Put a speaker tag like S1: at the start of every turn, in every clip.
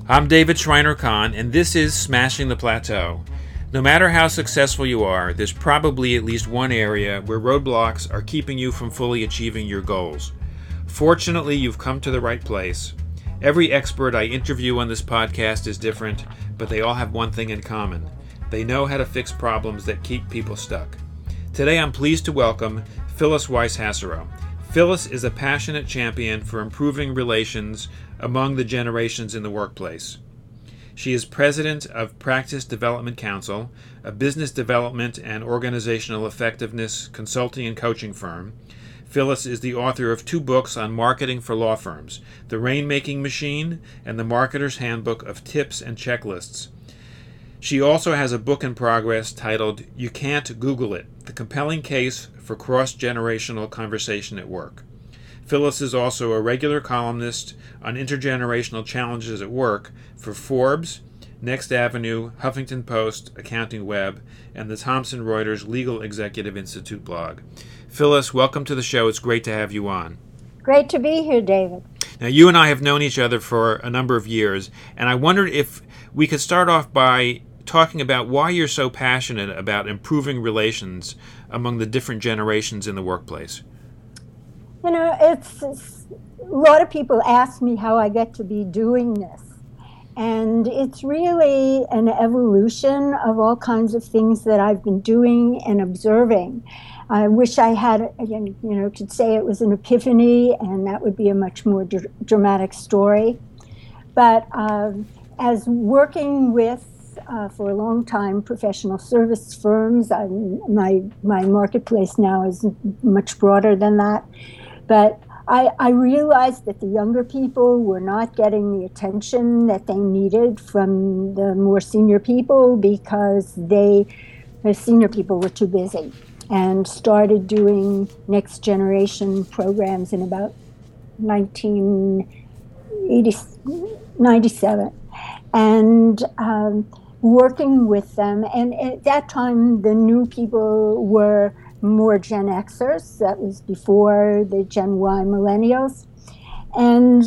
S1: I'm David Schreiner-Kahn, and this is Smashing the Plateau. No matter how successful you are, there's probably at least one area where roadblocks are keeping you from fully achieving your goals. Fortunately, you've come to the right place. Every expert I interview on this podcast is different, but they all have one thing in common. They know how to fix problems that keep people stuck. Today, I'm pleased to welcome Phyllis Weiss-Hasserow. Phyllis is a passionate champion for improving relations among the generations in the workplace. She is president of Practice Development Council, a business development and organizational effectiveness consulting and coaching firm. Phyllis is the author of 2 books on marketing for law firms, The Rainmaking Machine and The Marketer's Handbook of Tips and Checklists. She also has a book in progress titled You Can't Google It, The Compelling Case for Cross-Generational Conversation at Work. Phyllis is also a regular columnist on intergenerational challenges at work for Forbes, Next Avenue, Huffington Post, Accounting Web, and the Thomson Reuters Legal Executive Institute blog. Phyllis, welcome to the show. It's great to have you on.
S2: Great to be here, David.
S1: Now, you and I have known each other for a number of years, and I wondered if we could start off by talking about why you're so passionate about improving relations among the different generations in the workplace.
S2: You know, it's a lot of people ask me how I get to be doing this. And it's really an evolution of all kinds of things that I've been doing and observing. I wish I had, could say it was an epiphany, and that would be a much more dramatic story. But as working with, for a long time, professional service firms, my marketplace now is much broader than that. But I realized that the younger people were not getting the attention that they needed from the more senior people because the senior people were too busy, and started doing next generation programs in about 1997. And working with them. And at that time, the new people were more Gen Xers. That was before the Gen Y millennials. And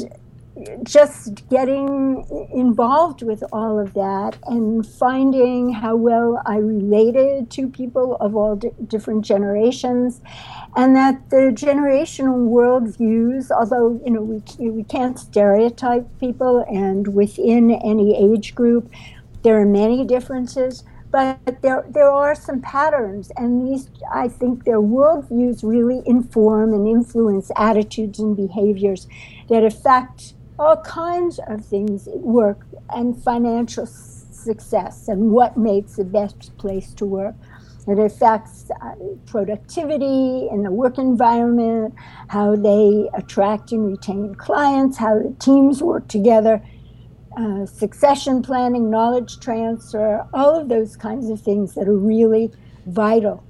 S2: just getting involved with all of that and finding how well I related to people of all different generations, and that the generational worldviews, although we can't stereotype people, and within any age group there are many differences, but there are some patterns, and these, I think, their worldviews really inform and influence attitudes and behaviors that affect all kinds of things at work and financial success and what makes the best place to work. It affects productivity in the work environment, how they attract and retain clients, how the teams work together, succession planning, knowledge transfer, all of those kinds of things that are really vital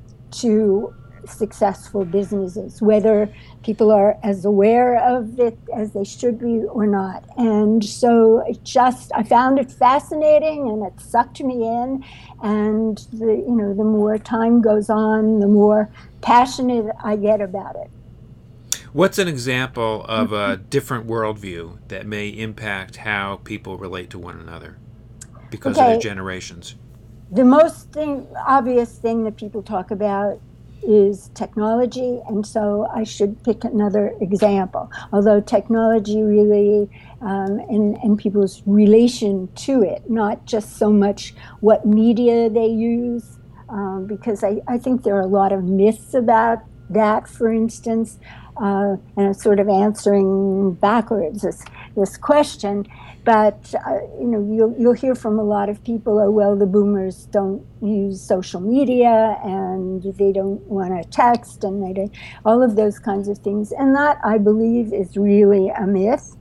S2: to successful businesses, whether people are as aware of it as they should be or not. And so I found it fascinating, and it sucked me in. And the more time goes on, the more passionate I get about it.
S1: What's an example of a different worldview that may impact how people relate to one another because of their generations?
S2: The most obvious thing that people talk about is technology, and so I should pick another example. Although technology really, and people's relation to it, not just so much what media they use, because I think there are a lot of myths about that, for instance. And I'm sort of answering backwards this question, but you'll hear from a lot of people, oh well, the boomers don't use social media and they don't want to text, and they don't, all of those kinds of things, and that, I believe, is really a myth.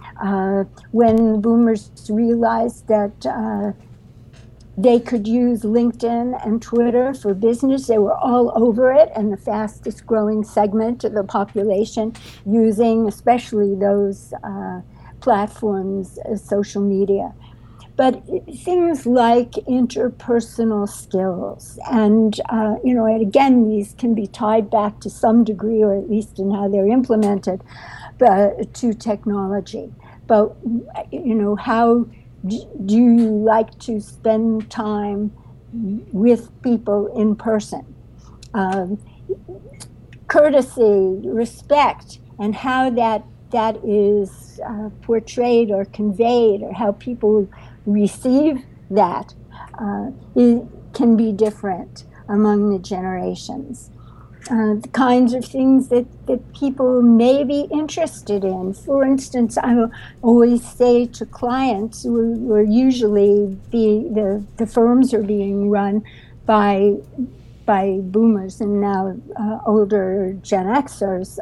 S2: When boomers realized that they could use LinkedIn and Twitter for business, they were all over it, and the fastest growing segment of the population using especially those platforms, social media. But things like interpersonal skills, and again, these can be tied back to some degree, or at least in how they're implemented, to technology. but how do you like to spend time with people in person? Courtesy, respect, and how that is portrayed or conveyed, or how people receive that, it can be different among the generations. The kinds of things that people may be interested in. For instance, I will always say to clients who are usually the firms are being run by boomers and now older Gen Xers,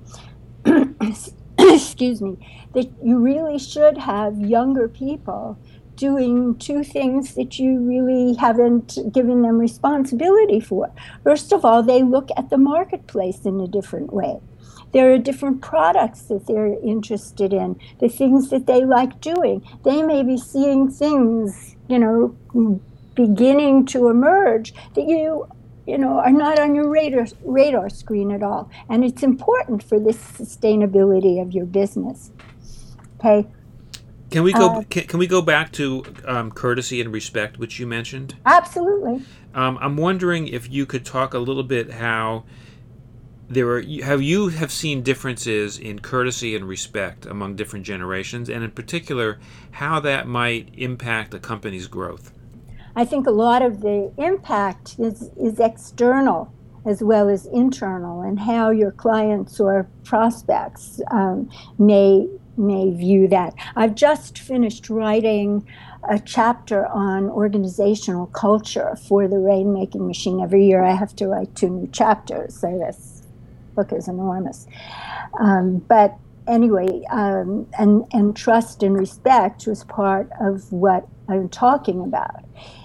S2: excuse me, that you really should have younger people doing two things that you really haven't given them responsibility for. First of all, they look at the marketplace in a different way. There are different products that they're interested in, the things that they like doing. They may be seeing things, beginning to emerge that are not on your radar screen at all. And it's important for the sustainability of your business. Okay.
S1: Can we go back to courtesy and respect, which you mentioned?
S2: Absolutely.
S1: I'm wondering if you could talk a little bit how you have seen differences in courtesy and respect among different generations, and in particular, how that might impact a company's growth.
S2: I think a lot of the impact is external as well as internal, and how your clients or prospects may view that. I've just finished writing a chapter on organizational culture for the Rainmaking Machine. Every year I have to write 2 new chapters, so this book is enormous. But anyway, and trust and respect was part of what I'm talking about.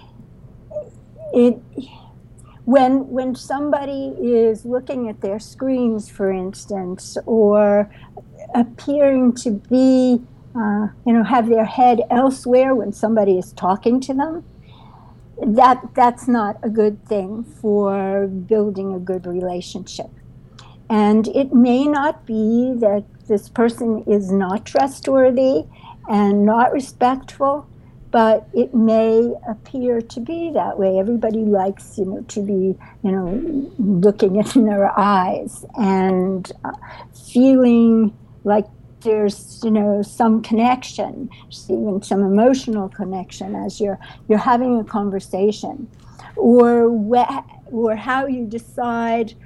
S2: When somebody is looking at their screens, for instance, or appearing to be, have their head elsewhere when somebody is talking to them, that's not a good thing for building a good relationship. And it may not be that this person is not trustworthy and not respectful, but it may appear to be that way. Everybody likes, to be, looking in their eyes and feeling like there's, some connection, even some emotional connection as you're having a conversation, or how you decide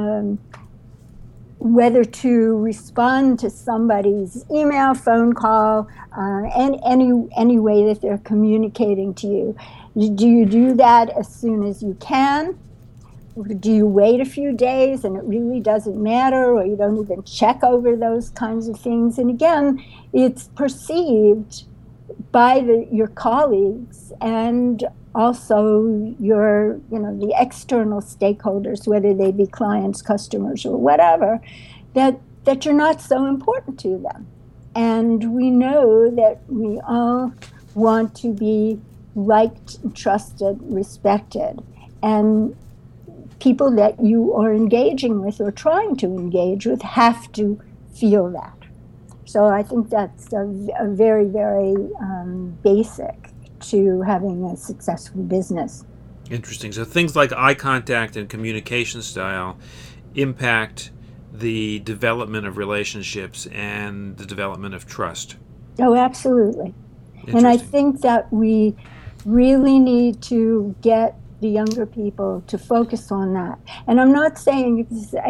S2: whether to respond to somebody's email, phone call, and any way that they're communicating to you. Do you do that as soon as you can? Or do you wait a few days and it really doesn't matter, or you don't even check over those kinds of things? And again, it's perceived by your colleagues and also your, the external stakeholders, whether they be clients, customers, or whatever, that you're not so important to them. And we know that we all want to be liked, trusted, respected. And people that you are engaging with or trying to engage with have to feel that. So I think that's a very, very basic to having a successful business.
S1: Interesting. So things like eye contact and communication style impact the development of relationships and the development of trust.
S2: Oh, absolutely. And I think that we really need to get the younger people to focus on that. And I'm not saying,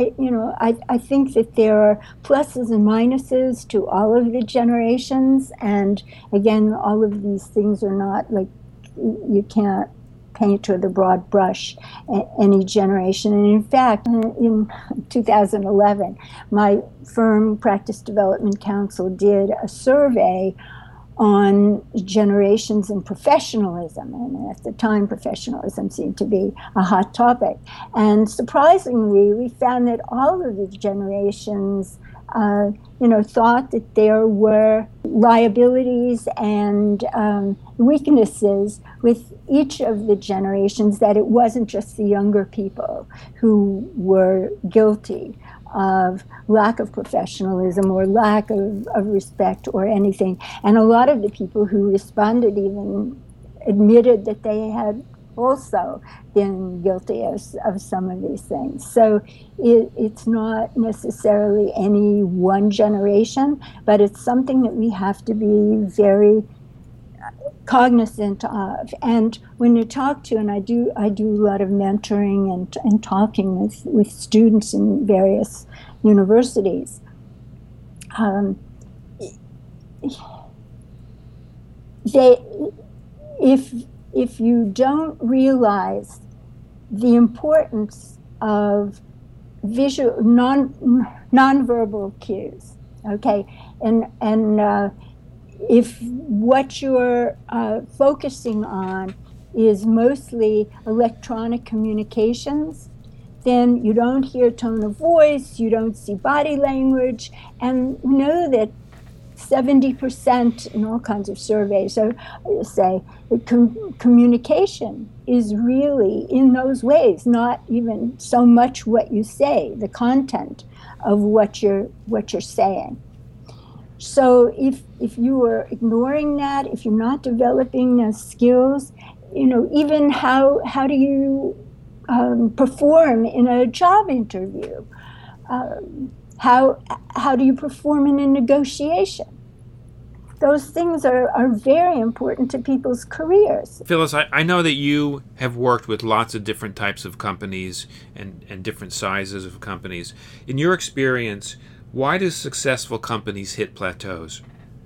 S2: I think that there are pluses and minuses to all of the generations. And again, all of these things are not like, you can't paint with a broad brush any generation. And in fact, in 2011, my firm, Practice Development Council, did a survey on generations and professionalism. And at the time, professionalism seemed to be a hot topic. And surprisingly, we found that all of the generations thought that there were liabilities and weaknesses with each of the generations, that it wasn't just the younger people who were guilty of lack of professionalism or lack of respect or anything. And a lot of the people who responded even admitted that they had also been guilty of some of these things. So it's not necessarily any one generation, but it's something that we have to be very cognizant of. And when you talk to, and I do a lot of mentoring and talking with students in various universities, if you don't realize the importance of visual nonverbal cues, okay, and if what you're focusing on is mostly electronic communications, then you don't hear tone of voice, you don't see body language, and know that 70% in all kinds of surveys say that communication is really in those ways, not even so much what you say, the content of what you're saying. So if you are ignoring that, if you're not developing those skills, even how do you perform in a job interview? How do you perform in a negotiation? Those things are very important to people's careers.
S1: Phyllis, I know that you have worked with lots of different types of companies and different sizes of companies. In your experience, why do successful companies hit plateaus?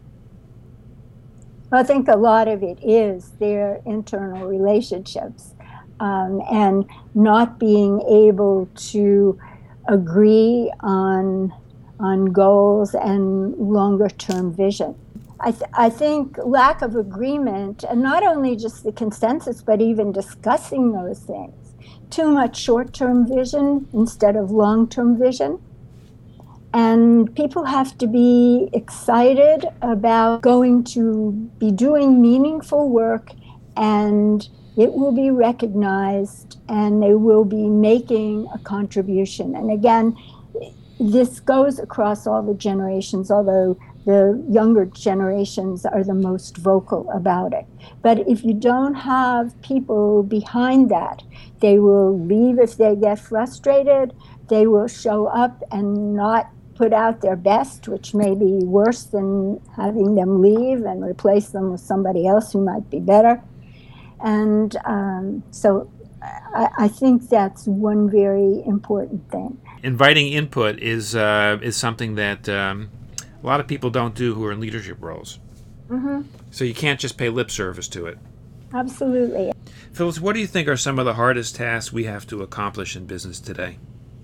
S2: I think a lot of it is their internal relationships and not being able to agree on goals and longer-term vision. I think lack of agreement, and not only just the consensus, but even discussing those things. Too much short-term vision instead of long-term vision. And people have to be excited about going to be doing meaningful work, and it will be recognized, and they will be making a contribution. And again, this goes across all the generations, although the younger generations are the most vocal about it. But if you don't have people behind that, they will leave if they get frustrated. They will show up and not put out their best, which may be worse than having them leave and replace them with somebody else who might be better. And so I think that's one very important thing.
S1: Inviting input is something that a lot of people don't do who are in leadership roles.
S2: Mm-hmm.
S1: So you can't just pay lip service to it.
S2: Absolutely.
S1: Phyllis, what do you think are some of the hardest tasks we have to accomplish in business today?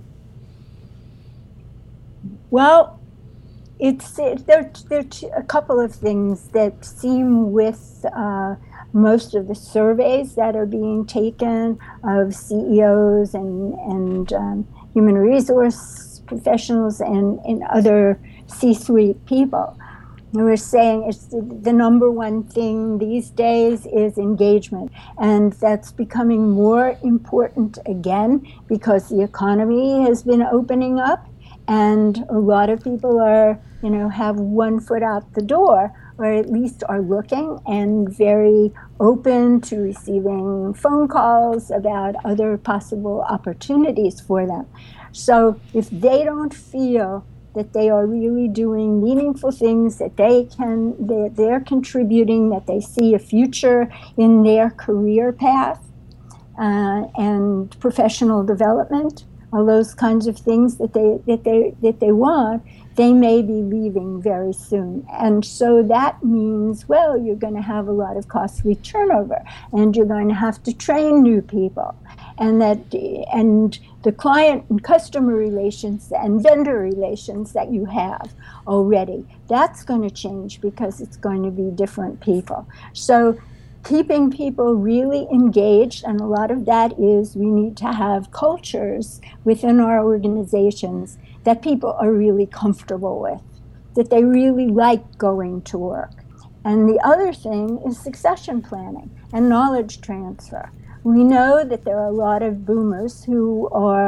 S2: Well, there are a couple of things that seem with most of the surveys that are being taken of CEOs and human resource professionals and other C-suite people. And we're saying it's the number one thing these days is engagement. And that's becoming more important again because the economy has been opening up. And a lot of people are, have one foot out the door, or at least are looking and very open to receiving phone calls about other possible opportunities for them. So if they don't feel that they are really doing meaningful things, that they're contributing, that they see a future in their career path and professional development, all those kinds of things that they want, they may be leaving very soon. And so that means, well, you're going to have a lot of costly turnover, and you're going to have to train new people. And the client and customer relations and vendor relations that you have already, that's going to change because it's going to be different people. So keeping people really engaged, and a lot of that is we need to have cultures within our organizations that people are really comfortable with, that they really like going to work. And the other thing is succession planning and knowledge transfer. We know that there are a lot of boomers who are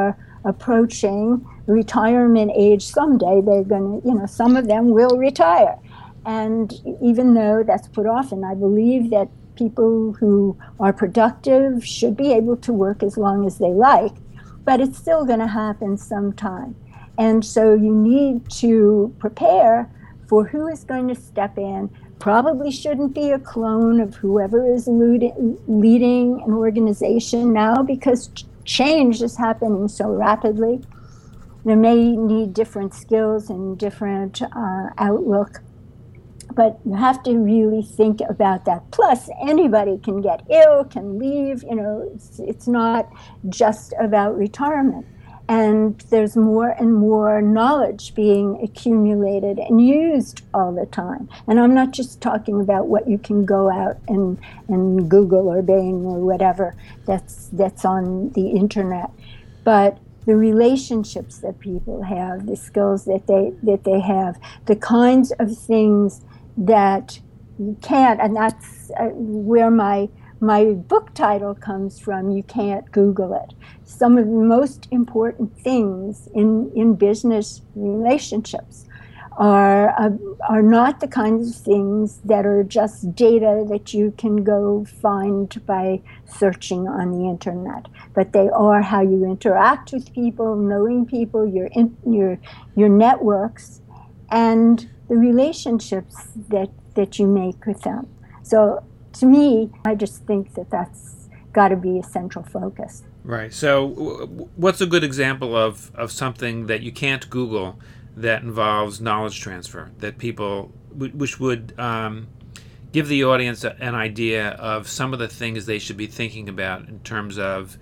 S2: approaching retirement age someday. They're going to, some of them will retire. And even though that's put off, and I believe that people who are productive should be able to work as long as they like, but it's still going to happen sometime. And so you need to prepare for who is going to step in. Probably shouldn't be a clone of whoever is leading an organization now, because change is happening so rapidly. They may need different skills and different outlook, but you have to really think about that. Plus, anybody can get ill, can leave. It's not just about retirement. And there's more and more knowledge being accumulated and used all the time. And I'm not just talking about what you can go out and Google or Bing or whatever that's on the internet, but the relationships that people have, the skills that they have, the kinds of things that you can't, and that's where my book title comes from. You can't Google it. Some of the most important things in business relationships are not the kinds of things that are just data that you can go find by searching on the internet, but they are how you interact with people, knowing people, your networks, and the relationships that you make with them. So to me, I just think that that's got to be a central focus.
S1: Right. So what's a good example of something that you can't Google that involves knowledge transfer, that people, which would give the audience an idea of some of the things they should be thinking about in terms of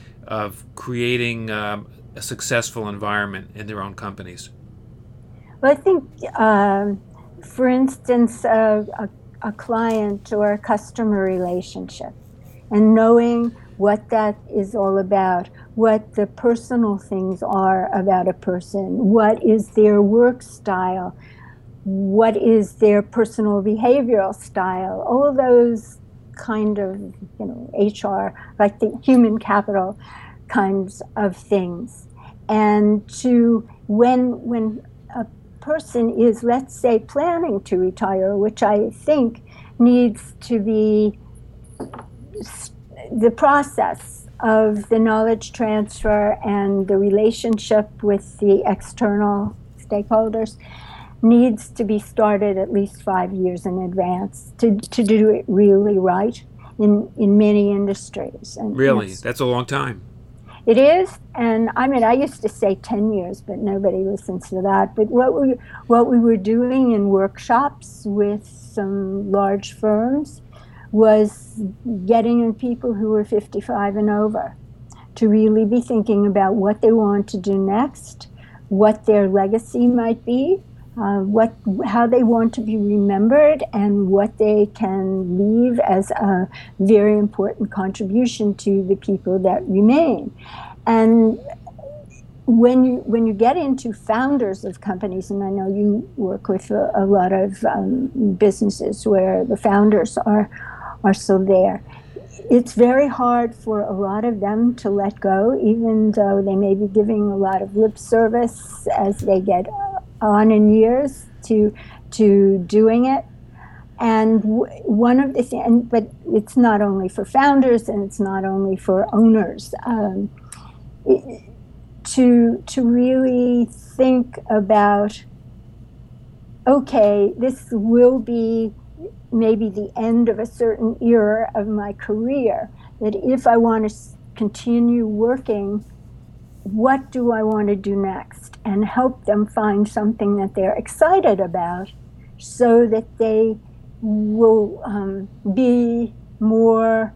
S1: creating a successful environment in their own companies?
S2: Well, I think, for instance, a client or a customer relationship, and knowing what that is all about, what the personal things are about a person, what is their work style, what is their personal behavioral style, all those kind of, HR, like the human capital kinds of things. And to when a person is, let's say, planning to retire, which I think needs to be the process of the knowledge transfer and the relationship with the external stakeholders needs to be started at least 5 years in advance to do it really right in many industries. And
S1: really? That's a long time.
S2: It is, and I used to say 10 years, but nobody listens to that. But what we were doing in workshops with some large firms was getting in people who were 55 and over to really be thinking about what they want to do next, what their legacy might be, how they want to be remembered, and what they can leave as a very important contribution to the people that remain. And when you get into founders of companies, and I know you work with a lot of businesses where the founders are still there, it's very hard for a lot of them to let go, even though they may be giving a lot of lip service as they get on in years to doing it. And one of the things, but it's not only for founders and it's not only for owners, to really think about, okay, this will be maybe the end of a certain era of my career, that if I want to continue working, what do I want to do next? And help them find something that they're excited about so that they will be more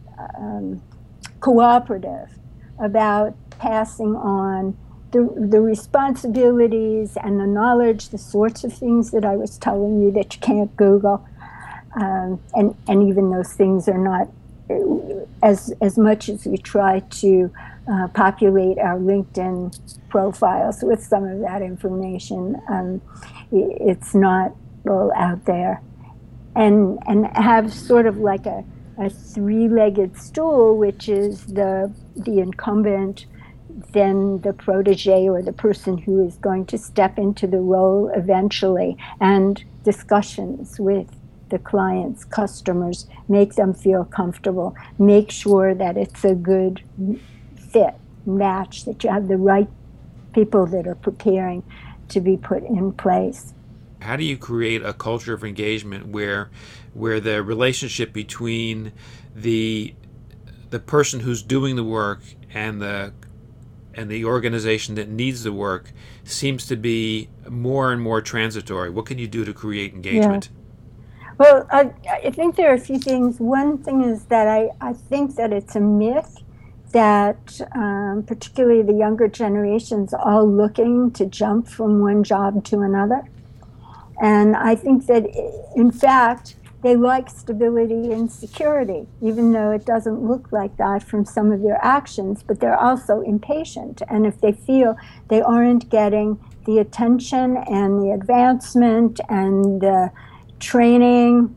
S2: cooperative about passing on the responsibilities and the knowledge, the sorts of things that I was telling you that you can't Google. And even those things are not, as much as we try to populate our LinkedIn profiles with some of that information, it's not all out there. And have sort of like a three-legged stool, which is the incumbent, then the protege or the person who is going to step into the role eventually, and discussions with the clients, customers, make them feel comfortable, make sure that it's a good fit, match, that you have the right people that are preparing to be put in place.
S1: How do you create a culture of engagement where the relationship between the person who's doing the work and the organization that needs the work seems to be more and more transitory? What can you do to create engagement?
S2: Yeah. Well, I think there are a few things. One thing is that I think that it's a myth that particularly the younger generations are all looking to jump from one job to another. And I think that, in fact, they like stability and security, even though it doesn't look like that from some of their actions, but they're also impatient. And if they feel they aren't getting the attention and the advancement and the training,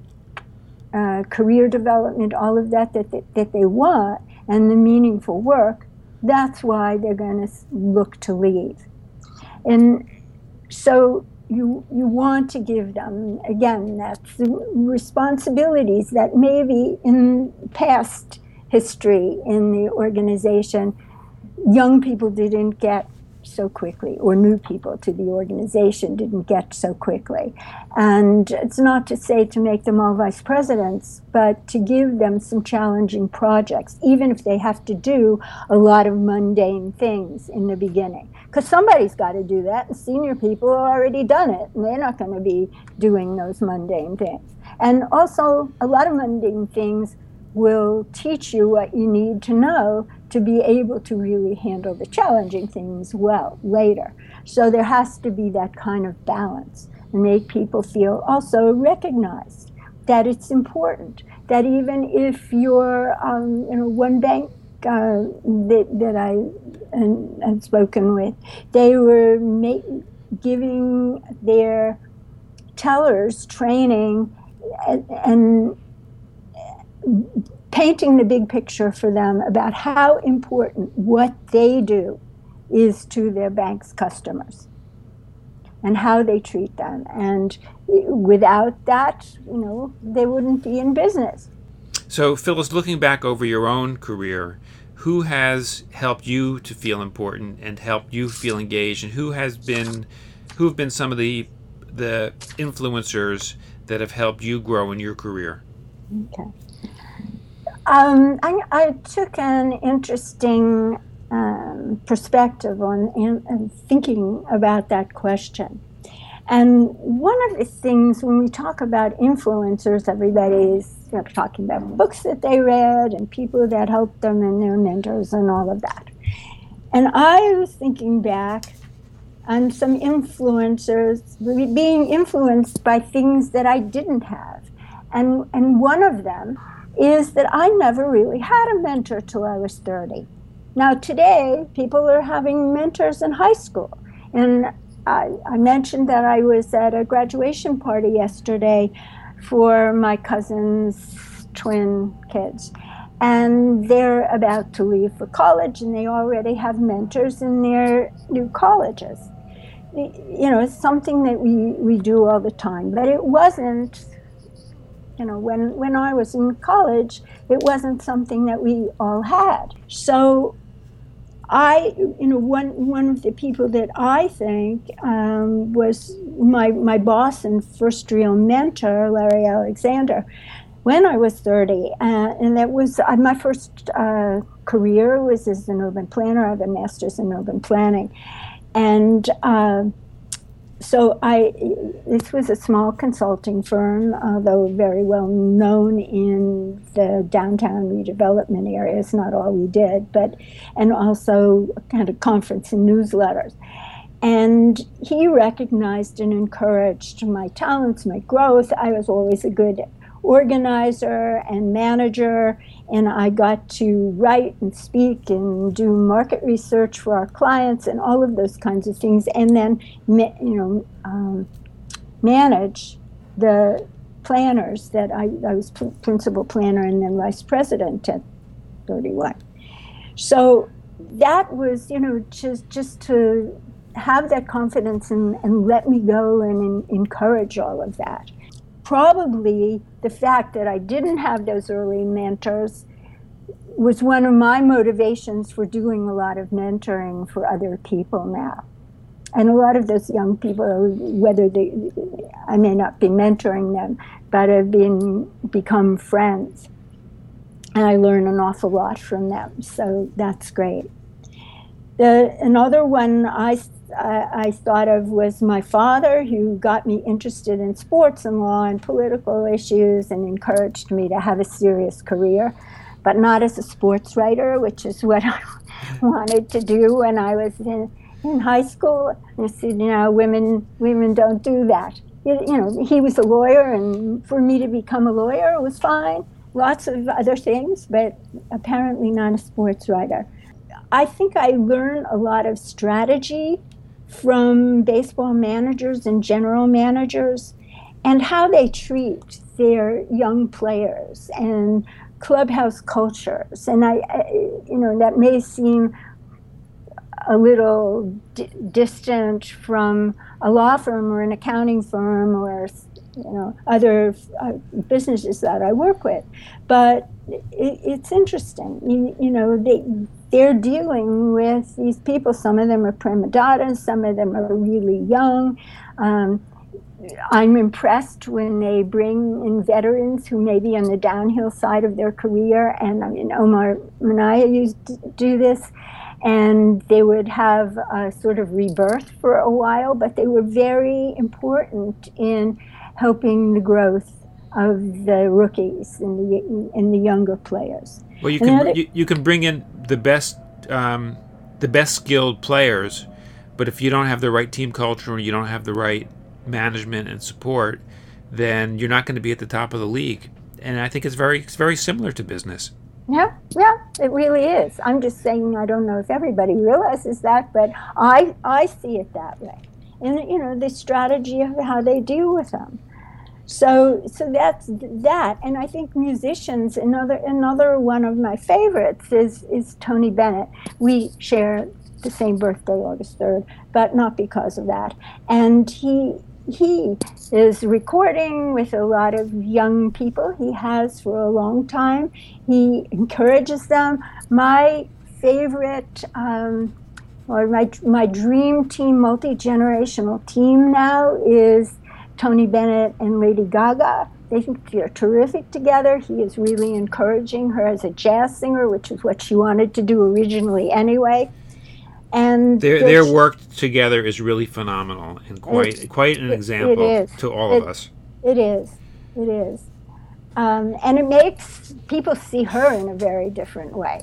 S2: career development, all of that they want, and the meaningful work, that's why they're going to look to leave. And so you want to give them, again, that's responsibilities that maybe in past history in the organization, young people didn't get so quickly, or new people to the organization didn't get so quickly. And it's not to say to make them all vice presidents, but to give them some challenging projects, even if they have to do a lot of mundane things in the beginning. Because somebody's got to do that, and senior people have already done it, and they're not going to be doing those mundane things. And also, a lot of mundane things will teach you what you need to know to be able to really handle the challenging things well later. So there has to be that kind of balance and make people feel also recognized that it's important, that even if you're, one bank that I had spoken with, they were giving their tellers training and painting the big picture for them about how important what they do is to their bank's customers and how they treat them. And without that, they wouldn't be in business.
S1: So, Phyllis, looking back over your own career, who has helped you to feel important and helped you feel engaged, and who have been some of the influencers that have helped you grow in your career?
S2: Okay. I took an interesting perspective on thinking about that question. And one of the things, when we talk about influencers, everybody's talking about books that they read and people that helped them and their mentors and all of that. And I was thinking back on some influencers being influenced by things that I didn't have. And one of them is that I never really had a mentor till I was 30. Now today, people are having mentors in high school. And I mentioned that I was at a graduation party yesterday for my cousin's twin kids. And they're about to leave for college, and they already have mentors in their new colleges. It's something that we do all the time, but it wasn't. When I was in college, it wasn't something that we all had. So one of the people that I think was my boss and first real mentor, Larry Alexander, when I was 30. And that was my first career was as an urban planner. I have a master's in urban planning. And so this was a small consulting firm, although very well known in the downtown redevelopment areas, not all we did, and also kind of conference and newsletters. And he recognized and encouraged my talents, my growth. I was always a good organizer and manager, and I got to write and speak and do market research for our clients and all of those kinds of things, and then manage the planners that I was principal planner and then vice president at 31. So that was, just to have that confidence and let me go and encourage all of that. Probably the fact that I didn't have those early mentors was one of my motivations for doing a lot of mentoring for other people now. And a lot of those young people, I may not be mentoring them, but have become friends. And I learn an awful lot from them. So that's great. Another one I thought of was my father, who got me interested in sports and law and political issues and encouraged me to have a serious career, but not as a sports writer, which is what I wanted to do when I was in high school. And he said, women don't do that. He was a lawyer, and for me to become a lawyer was fine. Lots of other things, but apparently not a sports writer. I think I learned a lot of strategy from baseball managers and general managers and how they treat their young players and clubhouse cultures. And that may seem a little distant from a law firm or an accounting firm or other businesses that I work with, but it's interesting. They're dealing with these people. Some of them are prima donnas, some of them are really young. I'm impressed when they bring in veterans who may be on the downhill side of their career, and Omar Minaya used to do this, and they would have a sort of rebirth for a while, but they were very important in helping the growth of the rookies and the younger players.
S1: Well, you can bring in the best skilled players, but if you don't have the right team culture and you don't have the right management and support, then you're not going to be at the top of the league. And I think it's very similar to business.
S2: Yeah, it really is. I'm just saying, I don't know if everybody realizes that, but I see it that way. And the strategy of how they deal with them. So that's that. And I think musicians, another one of my favorites is Tony Bennett. We share the same birthday, August 3rd, but not because of that. And he is recording with a lot of young people. He has for a long time. He encourages them. My favorite, or my dream team, multi-generational team now is Tony Bennett and Lady Gaga. They think they're terrific together. He is really encouraging her as a jazz singer, which is what she wanted to do originally anyway. And
S1: their work together is really phenomenal and quite an example to all of us.
S2: It is. And it makes people see her in a very different way.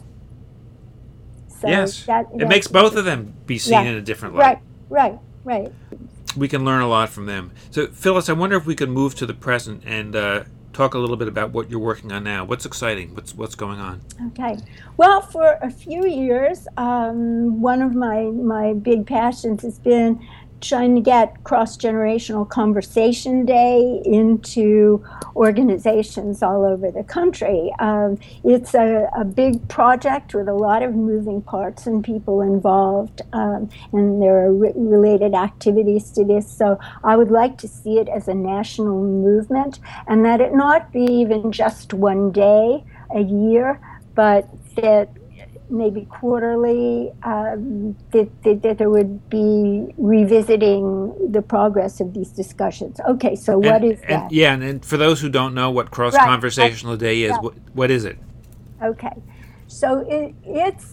S2: So
S1: yes, it makes both of them be seen in a different light.
S2: Right.
S1: We can learn a lot from them. So, Phyllis, I wonder if we could move to the present and talk a little bit about what you're working on now. What's exciting? What's going on?
S2: Okay. Well, for a few years, one of my big passions has been trying to get cross-generational conversation day into organizations all over the country. It's a big project with a lot of moving parts and people involved, and there are related activities to this. So I would like to see it as a national movement, and that it not be even just one day a year, but that maybe quarterly, that there would be revisiting the progress of these discussions. Okay, so what is that?
S1: And for those who don't know what cross-conversational day is, what is it?
S2: Okay, so it's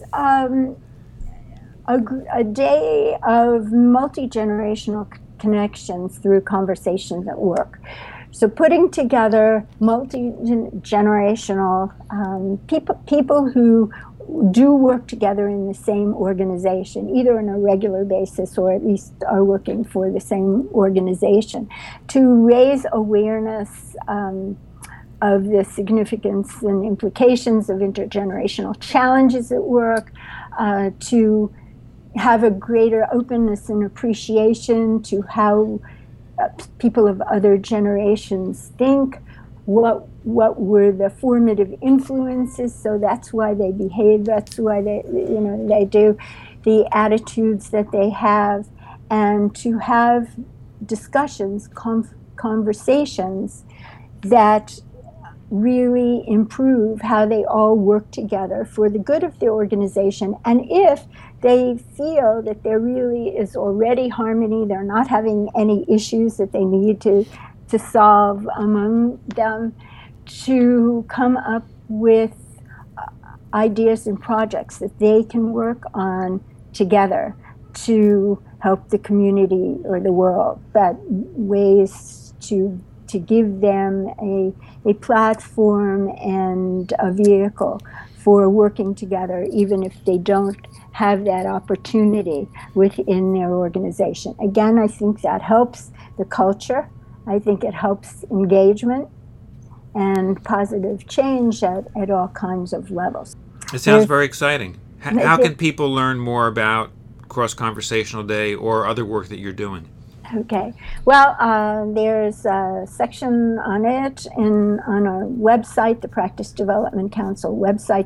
S2: a day of multi-generational connections through conversations at work. So putting together multi-generational people who do work together in the same organization, either on a regular basis or at least are working for the same organization, to raise awareness of the significance and implications of intergenerational challenges at work, to have a greater openness and appreciation to how people of other generations think, what were the formative influences, so that's why they behave, that's why they do, the attitudes that they have, and to have discussions, conversations that really improve how they all work together for the good of the organization. And if they feel that there really is already harmony, they're not having any issues that they need to solve among them, to come up with ideas and projects that they can work on together to help the community or the world, but ways to give them a platform and a vehicle for working together, even if they don't have that opportunity within their organization. Again, I think that helps the culture. I think it helps engagement and positive change at all kinds of levels.
S1: It sounds very exciting. How can people learn more about Cross Conversational Day or other work that you're doing?
S2: Okay. Well, there's a section on it on our website, the Practice Development Council website,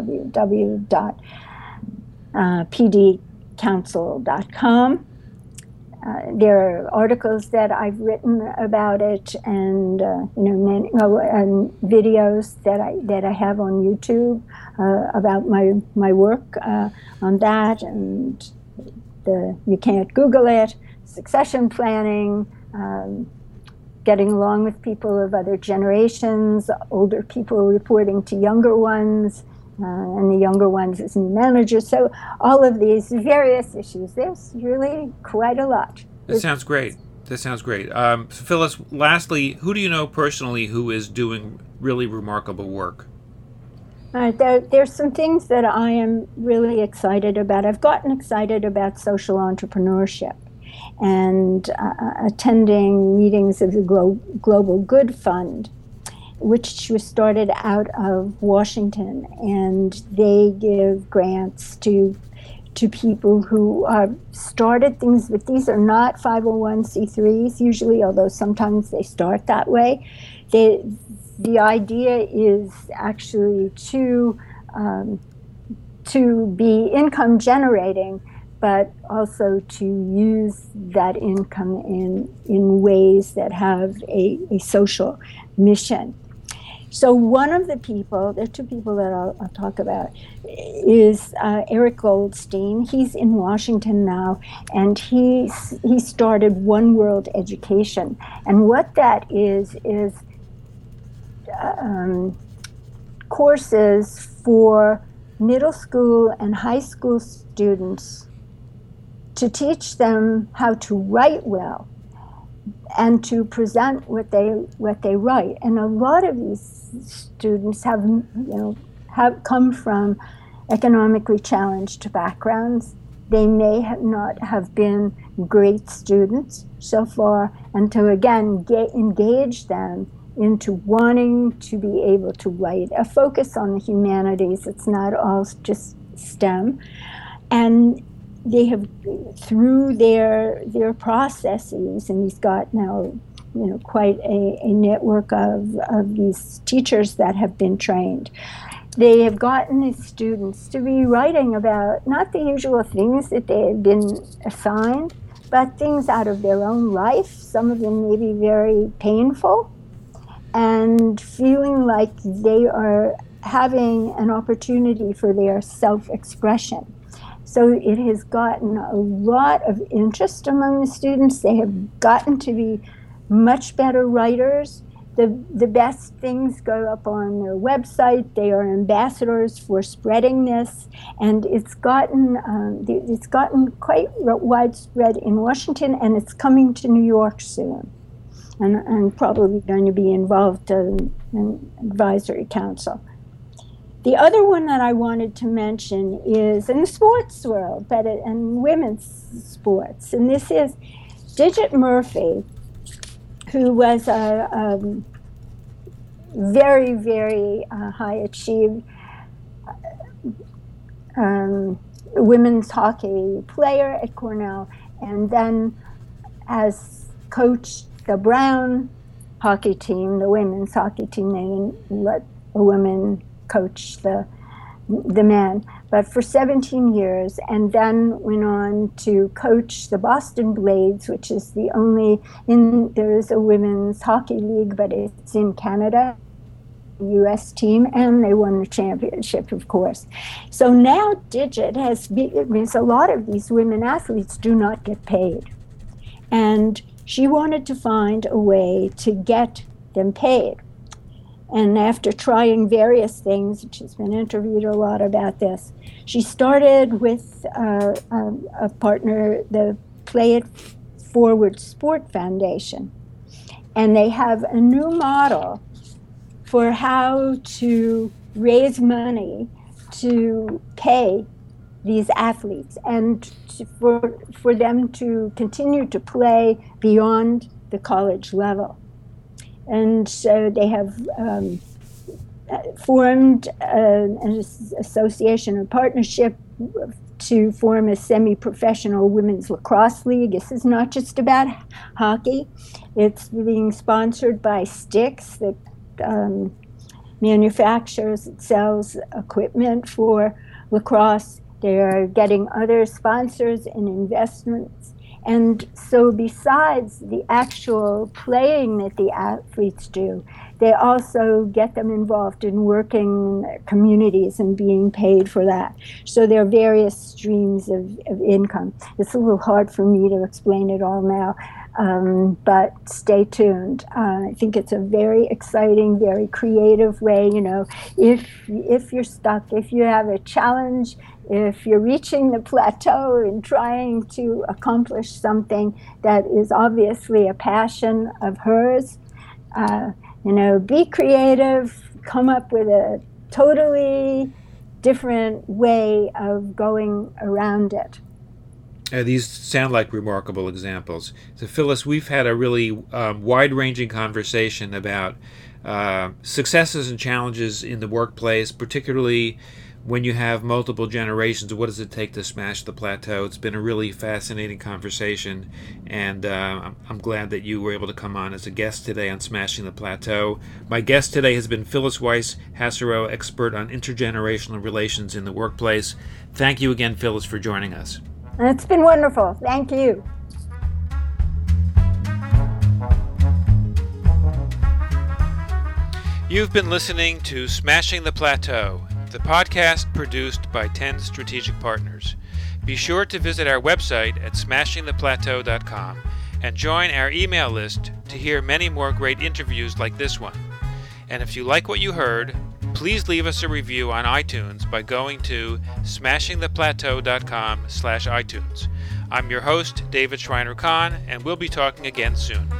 S2: www.pdcouncil.com. There are articles that I've written about it, and and videos that I have on YouTube about my work on that, and you can't Google it. Succession planning, getting along with people of other generations, older people reporting to younger ones, and the younger ones as new managers. So all of these various issues, there's really quite a lot.
S1: That sounds great. Phyllis, lastly, who do you know personally who is doing really remarkable work?
S2: There's some things that I am really excited about. I've gotten excited about social entrepreneurship and attending meetings of the Global Good Fund, which was started out of Washington, and they give grants to people who started things, but these are not 501c3s usually, although sometimes they start that way. The idea is actually to be income generating, but also to use that income in ways that have a social mission. So one of the people, there are two people that I'll talk about, is Eric Goldstein. He's in Washington now, and he started One World Education. And what that is courses for middle school and high school students to teach them how to write well and to present what they write. And a lot of these students have come from economically challenged backgrounds. They may not have been great students so far, and to again engage them into wanting to be able to write, a focus on the humanities. It's not all just STEM. And they have, through their processes, and he's got now quite a network of these teachers that have been trained. They have gotten these students to be writing about not the usual things that they have been assigned, but things out of their own life. Some of them may be very painful, and feeling like they are having an opportunity for their self-expression. So it has gotten a lot of interest among the students. They have gotten to be much better writers. The best things go up on their website. They are ambassadors for spreading this, and it's gotten quite widespread in Washington, and it's coming to New York soon. And I'm probably going to be involved in an advisory council. The other one that I wanted to mention is in the sports world, and women's sports. And this is Digit Murphy, who was a very, very high achieved women's hockey player at Cornell, and then has coached the Brown hockey team, the women's hockey team. They didn't let a woman coach the men, but for 17 years, and then went on to coach the Boston Blades, which is the only, there is a women's hockey league, but it's in Canada, U.S. team, and they won the championship, of course. So now Digit means a lot of these women athletes do not get paid. And she wanted to find a way to get them paid. And after trying various things, and she's been interviewed a lot about this, she started with a partner, the Play It Forward Sport Foundation. And they have a new model for how to raise money to pay these athletes and for them to continue to play beyond the college level. And so they have formed an association or partnership to form a semi-professional women's lacrosse league. This is not just about hockey. It's being sponsored by Styx, that manufactures and sells equipment for lacrosse. They're getting other sponsors and investments. And so besides the actual playing that the athletes do, they also get them involved in working in communities and being paid for that. So there are various streams of income. It's a little hard for me to explain it all now, but stay tuned. I think it's a very exciting, very creative way. You know, if you're stuck, if you have a challenge, if you're reaching the plateau and trying to accomplish something that is obviously a passion of hers, be creative, come up with a totally different way of going around it.
S1: These sound like remarkable examples. So, Phyllis, we've had a really wide-ranging conversation about successes and challenges in the workplace, particularly when you have multiple generations. What does it take to smash the plateau? It's been a really fascinating conversation, and I'm glad that you were able to come on as a guest today on Smashing the Plateau. My guest today has been Phyllis Weiss-Hasserow, expert on intergenerational relations in the workplace. Thank you again, Phyllis, for joining us.
S2: It's been wonderful. Thank you.
S1: You've been listening to Smashing the Plateau, the podcast produced by 10 Strategic Partners. Be sure to visit our website at smashingtheplateau.com and join our email list to hear many more great interviews like this one. And if you like what you heard, please leave us a review on iTunes by going to smashingtheplateau.com/iTunes. I'm your host, David Schreiner-Kahn, and we'll be talking again soon.